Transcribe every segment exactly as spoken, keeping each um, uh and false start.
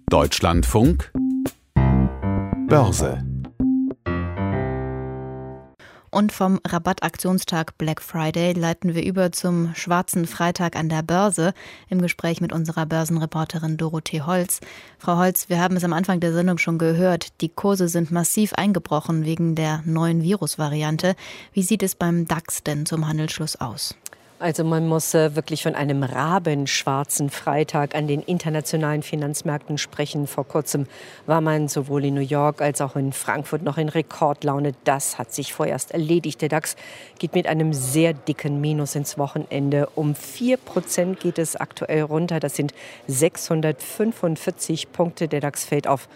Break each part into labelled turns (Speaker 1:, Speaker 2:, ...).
Speaker 1: Deutschlandfunk Börse.
Speaker 2: Und vom Rabattaktionstag Black Friday leiten wir über zum schwarzen Freitag an der Börse im Gespräch mit unserer Börsenreporterin Dorothee Holz. Frau Holz, wir haben es am Anfang der Sendung schon gehört, die Kurse sind massiv eingebrochen wegen der neuen Virusvariante. Wie sieht es beim DAX denn zum Handelsschluss aus?
Speaker 3: Also man muss äh, wirklich von einem rabenschwarzen Freitag an den internationalen Finanzmärkten sprechen. Vor kurzem war man sowohl in New York als auch in Frankfurt noch in Rekordlaune. Das hat sich vorerst erledigt. Der DAX geht mit einem sehr dicken Minus ins Wochenende. Um vier Prozent geht es aktuell runter. Das sind sechshundertfünfundvierzig Punkte. Der DAX fällt auf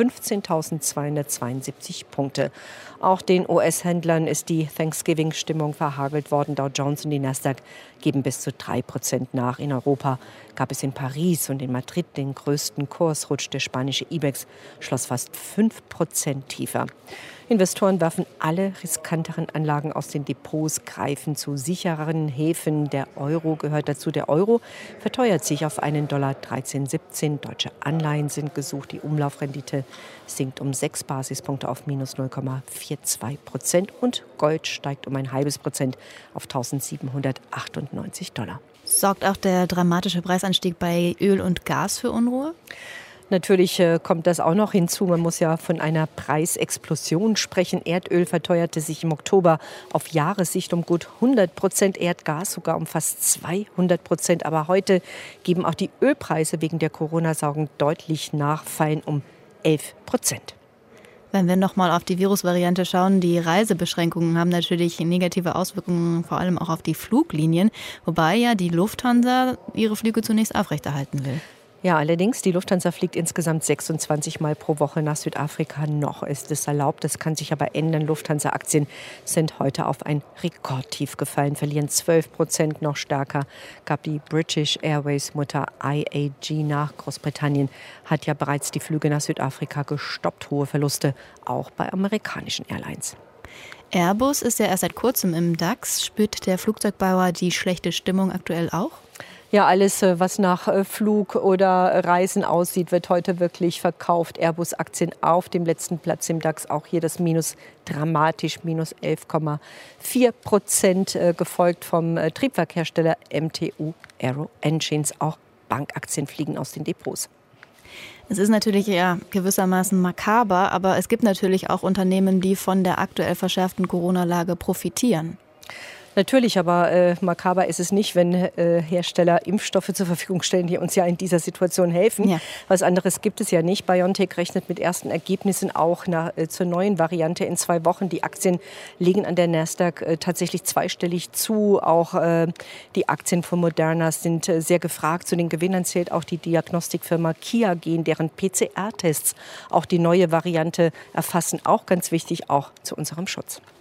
Speaker 3: fünfzehntausendzweihundertzweiundsiebzig Punkte. Auch den U S-Händlern ist die Thanksgiving-Stimmung verhagelt worden. Dow Jones und die Nasdaq geben bis zu drei Prozent nach. In Europa gab es in Paris und in Madrid den größten Kursrutsch. Der spanische IBEX schloss fast fünf Prozent tiefer. Investoren werfen alle riskanteren Anlagen aus den Depots, greifen zu sichereren Häfen. Der Euro gehört dazu. Der Euro verteuert sich auf einen Dollar dreizehn siebzehn. Deutsche Anleihen sind gesucht. Die Umlaufrendite sinkt um sechs Basispunkte auf minus null Komma zweiundvierzig Prozent. Und Gold steigt um ein halbes Prozent auf eintausendsiebenhundertachtundneunzig Dollar.
Speaker 2: Sorgt auch der dramatische Preisanstieg bei Öl und Gas für Unruhe?
Speaker 3: Natürlich äh, kommt das auch noch hinzu. Man muss ja von einer Preisexplosion sprechen. Erdöl verteuerte sich im Oktober auf Jahressicht um gut hundert Prozent, Erdgas sogar um fast zweihundert Prozent. Aber heute geben auch die Ölpreise wegen der Corona-Sorgen deutlich nach, fallen um elf Prozent.
Speaker 2: Wenn wir noch mal auf die Virusvariante schauen, die Reisebeschränkungen haben natürlich negative Auswirkungen, vor allem auch auf die Fluglinien, wobei ja die Lufthansa ihre Flüge zunächst aufrechterhalten will.
Speaker 3: Ja, allerdings, die Lufthansa fliegt insgesamt sechsundzwanzig Mal pro Woche nach Südafrika. Noch ist es erlaubt, das kann sich aber ändern. Lufthansa-Aktien sind heute auf ein Rekordtief gefallen, verlieren zwölf Prozent. Noch stärker gab die British Airways-Mutter I A G nach. Großbritannien hat ja bereits die Flüge nach Südafrika gestoppt. Hohe Verluste auch bei amerikanischen Airlines.
Speaker 2: Airbus ist ja erst seit kurzem im DAX. Spürt der Flugzeugbauer die schlechte Stimmung aktuell auch?
Speaker 3: Ja, alles, was nach Flug oder Reisen aussieht, wird heute wirklich verkauft. Airbus-Aktien auf dem letzten Platz im DAX. Auch hier das Minus dramatisch, minus elf Komma vier Prozent, gefolgt vom Triebwerkhersteller M T U Aero Engines. Auch Bankaktien fliegen aus den Depots.
Speaker 2: Es ist natürlich ja gewissermaßen makaber, aber es gibt natürlich auch Unternehmen, die von der aktuell verschärften Corona-Lage profitieren.
Speaker 3: Natürlich, aber äh, makaber ist es nicht, wenn äh, Hersteller Impfstoffe zur Verfügung stellen, die uns ja in dieser Situation helfen. Ja. Was anderes gibt es ja nicht. BioNTech rechnet mit ersten Ergebnissen auch nach, äh, zur neuen Variante in zwei Wochen. Die Aktien legen an der Nasdaq äh, tatsächlich zweistellig zu. Auch äh, die Aktien von Moderna sind äh, sehr gefragt. Zu den Gewinnern zählt auch die Diagnostikfirma QIAGEN, deren P C R-Tests auch die neue Variante erfassen. Auch ganz wichtig, auch zu unserem Schutz.